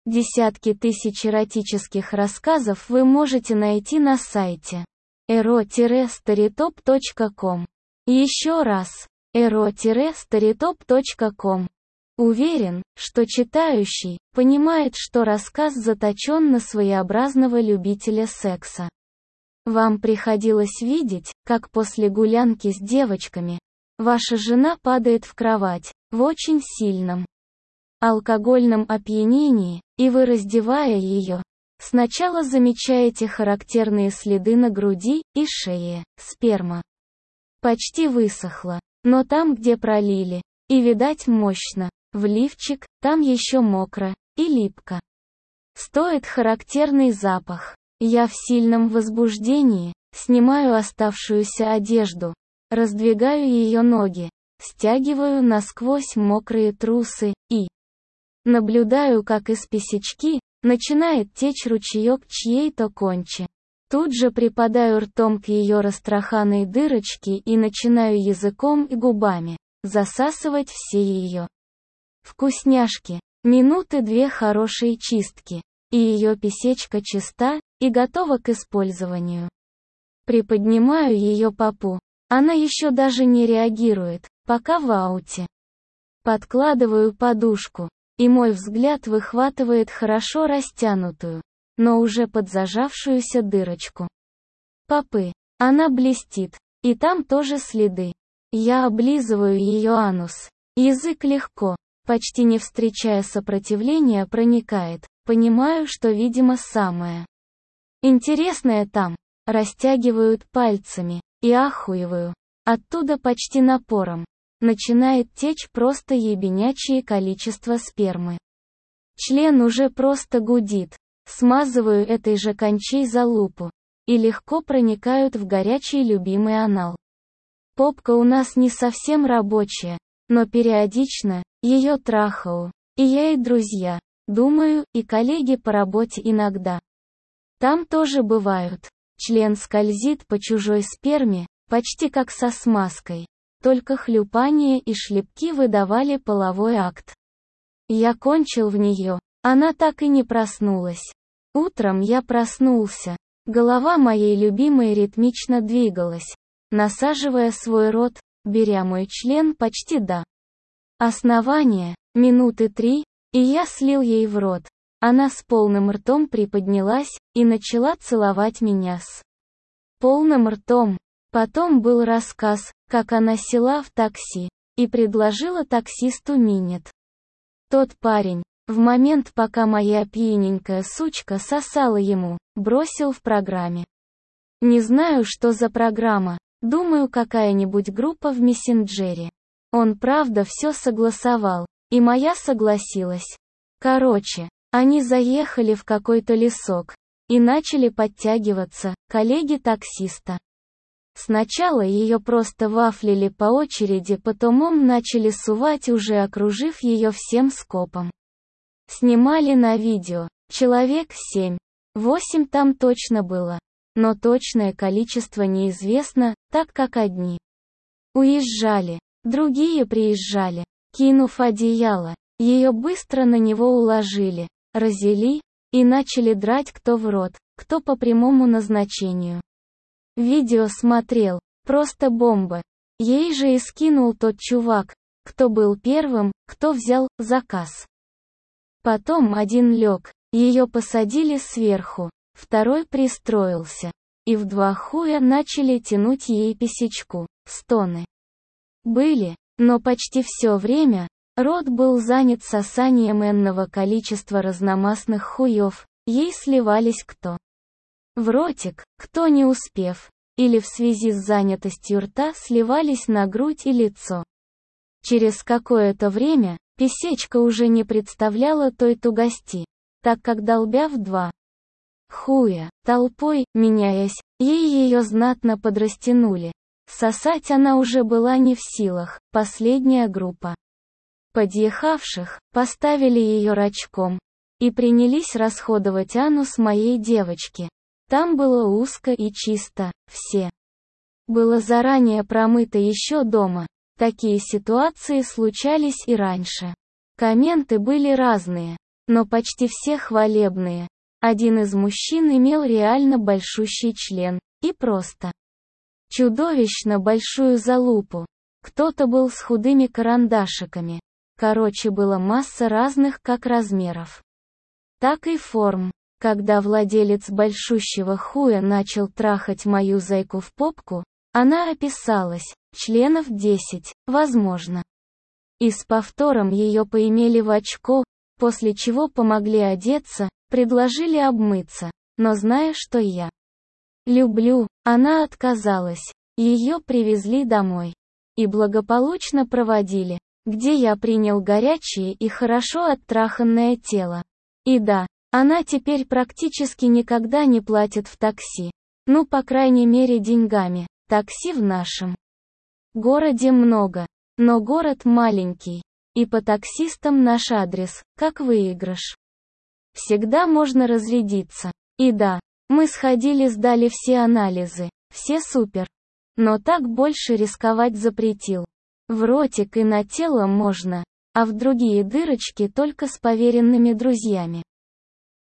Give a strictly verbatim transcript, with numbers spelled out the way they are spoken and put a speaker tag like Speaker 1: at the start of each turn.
Speaker 1: Десятки тысяч эротических рассказов вы можете найти на сайте эро старитоп точка ком. Еще раз, эро старитоп точка ком. Уверен, что читающий понимает, что рассказ заточен на своеобразного любителя секса. Вам приходилось видеть, как после гулянки с девочками ваша жена падает в кровать в очень сильном алкогольном опьянении, и вы, раздевая ее, сначала замечаете характерные следы на груди и шее, сперма почти высохла, но там, где пролили, и видать мощно, в лифчик, там еще мокро и липко. Стоит характерный запах. Я в сильном возбуждении, снимаю оставшуюся одежду, раздвигаю ее ноги, стягиваю насквозь мокрые трусы, и наблюдаю, как из писечки начинает течь ручеек чьей-то кончи. Тут же припадаю ртом к ее растраханной дырочке и начинаю языком и губами засасывать все ее вкусняшки. Минуты две хорошей чистки, и ее писечка чиста и готова к использованию. Приподнимаю ее попу. Она еще даже не реагирует, пока в ауте. Подкладываю подушку, и мой взгляд выхватывает хорошо растянутую, но уже подзажавшуюся дырочку попы. Она блестит, и там тоже следы. Я облизываю ее анус. Язык легко, почти не встречая сопротивления, проникает. Понимаю, что, видимо, самое интересное там. Растягивают пальцами, и ахуеваю. Оттуда почти напором начинает течь просто ебенячее количество спермы. Член уже просто гудит. Смазываю этой же кончей залупу, и легко проникают в горячий любимый анал. Попка у нас не совсем рабочая, но периодично ее трахаю. И я, и друзья, думаю, и коллеги по работе иногда. Там тоже бывают. Член скользит по чужой сперме, почти как со смазкой. Только хлюпание и шлепки выдавали половой акт. Я кончил в нее. Она так и не проснулась. Утром я проснулся. Голова моей любимой ритмично двигалась, насаживая свой рот, беря мой член почти до основания, минуты три, и я слил ей в рот. Она с полным ртом приподнялась и начала целовать меня с полным ртом. Потом был рассказ, как она села в такси и предложила таксисту минет. Тот парень, в момент, пока моя пьяненькая сучка сосала ему, бросил в программе. Не знаю, что за программа, думаю, какая-нибудь группа в мессенджере. Он правда все согласовал, и моя согласилась. Короче, они заехали в какой-то лесок и начали подтягиваться, коллеги таксиста. Сначала ее просто вафлили по очереди, потом ом начали сувать, уже окружив ее всем скопом. Снимали на видео, человек семь, восемь там точно было, но точное количество неизвестно, так как одни уезжали, другие приезжали, кинув одеяло, ее быстро на него уложили, разели, и начали драть кто в рот, кто по прямому назначению. Видео смотрел, просто бомба. Ей же и скинул тот чувак, кто был первым, кто взял заказ. Потом один лег, ее посадили сверху, второй пристроился, и в два хуя начали тянуть ей писечку. Стоны были, но почти все время рот был занят сосанием энного количества разномастных хуев, ей сливались кто в ротик, кто не успев, или в связи с занятостью рта сливались на грудь и лицо. Через какое-то время писечка уже не представляла той тугости, так как, долбя в два хуя, толпой, меняясь, ей ее знатно подрастянули. Сосать она уже была не в силах. Последняя группа подъехавших поставили ее рачком и принялись расходовать анус моей девочки. Там было узко и чисто, все было заранее промыто еще дома. Такие ситуации случались и раньше. Комменты были разные. но почти все хвалебные. Один из мужчин имел реально большущий член, и просто чудовищно большую залупу. Кто-то был с худыми карандашиками. Короче, была масса разных как размеров, так и форм. Когда владелец большущего хуя начал трахать мою зайку в попку, она описалась, членов десять, возможно. И с повтором ее поимели в очко, после чего помогли одеться, предложили обмыться, но зная, что я люблю, она отказалась. Ее привезли домой и благополучно проводили, где я принял горячее и хорошо оттраханное тело. И да, она теперь практически никогда не платит в такси. Ну, по крайней мере, деньгами. Такси в нашем городе много, но город маленький. И по таксистам наш адрес, как выигрыш. Всегда можно разрядиться. И да, мы сходили, сдали все анализы, все супер. Но так больше рисковать запретил. В ротик и на тело можно, а в другие дырочки только с поверенными друзьями.